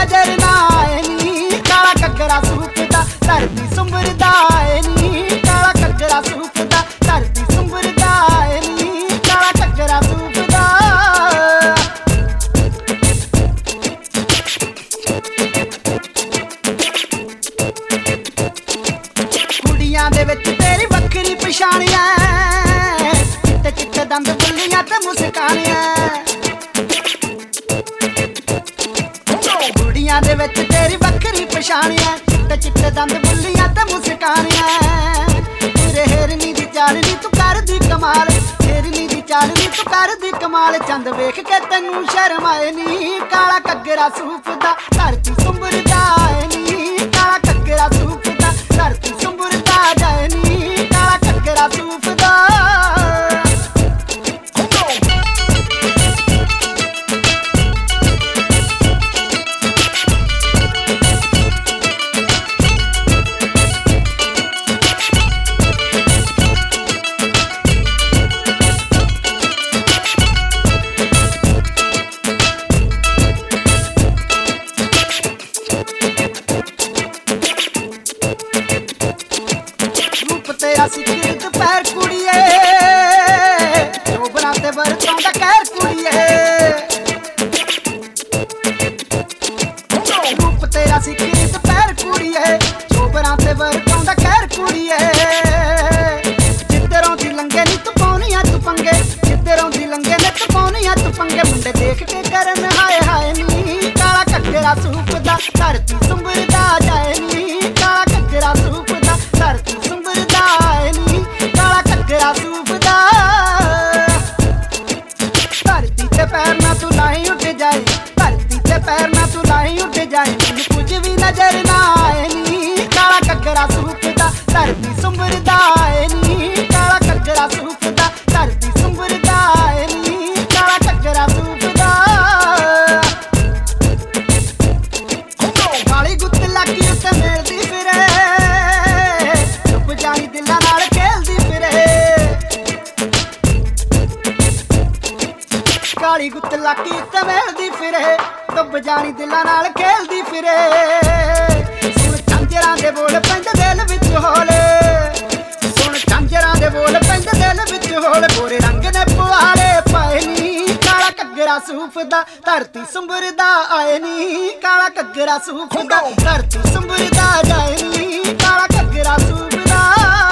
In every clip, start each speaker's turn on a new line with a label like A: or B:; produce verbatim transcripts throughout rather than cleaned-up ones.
A: नजर ना आए नी काला घग्गरा सूफदा धरती सुंबरदा आए नी काला घग्गरा सूफदा धरती सुंबरदा आए नी काला घग्गरा सूफदा। कुड़ियां दे विच तेरी वक्खरी पछाणियां चिट्टे चिट्टे दंद बुल्लियां ते मुस्कानियां कुड़ियां दे विच तेरी वक्खरी पछाणियां चिट्टे चिट्टे दंद बुल्लियां ते मुस्कानियां तेरे हेरनी दी चालनी तू करदी कमाल हेरनी दी चालनी तू करदी कमाल चंद वेख के तैनू शर्म आए नी काला घग्गरा सूफदा धरती सुंबरदा आए नी काला घग्गरा सूफदा धरती सुंबरदा जाए नी काला घग्गरा सूफदा। तेरा सिखर दोपहर कुड़िए चोबरा ते बरतों दा कहर कुड़िए रूप तेरा सिखर दोपहर कुड़िए चोबरा ते बरतों दा कहर कुड़िए जिधरों दी लंघे नी तू पाउनियां तू पंगे जिधरों दी लंघे ने तू पाउनियां तू पंगे मुंडे देख के करन हाय हाय नी काला घग्गरा सूफदा धरती सुंबरदा जाए नी काला घग्गरा सूफदा धरती सुंबरदा आए नी काला घग्गरा सूफदा। धरती ते पैर ना तू लाई उठ जाए धरती ते पैर ना तू लाई उठ जाए मैनू कुछ भी नजर ना आए नी काला घग्गरा सूफदा धरती सुंबरदा आए नी काला घग्गरा सूफदा धरती सुंबरदा आए नी काला घग्गरा सूफदा। काली गुत्त लागी उत्ते मिलदी फिरे जानी दिलां नाल खेलदी फिरे काली गुत्त लाकी ते मिलदी फिरे डुब जानी दिलां नाल खेलदी फिरे सुन झांजरां दे बोल पैंदे दिल विच होले सुन झांजरां दे बोल पैंदे दिल विच होले गोरे रंग ने पुआले पाए नी काला घग्गरा सूफदा धरती सुंबरदा आए नी काला घग्गरा सूफदा धरती सुंबरदा जाए नी काला घग्गरा सूफदा।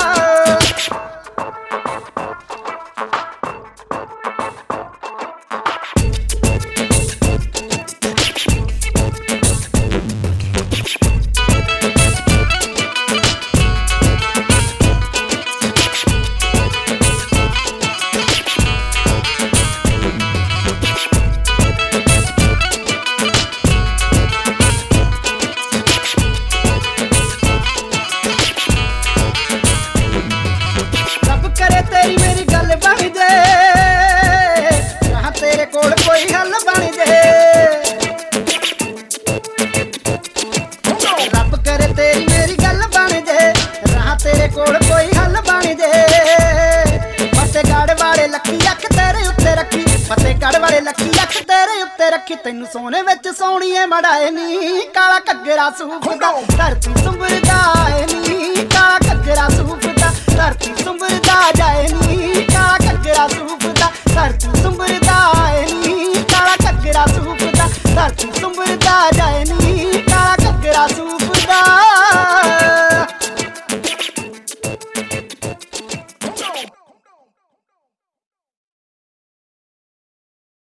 A: तेरी मेरी गल बन जे तेरे कोल कोई हल बन जे रब करे तेरी मेरी गल बन जे राह तेरे कोल कोई हल बन जे फतेहगढ़ वाले लक्की अख तेरे उत्ते रखी फतेहगढ़ वाले लक्की अख तेरे उत्ते रखी तैनू सोने विच सोहणीए मड़ाए नी काला घग्गरा सूफदा धरती सुंबरदा आए नी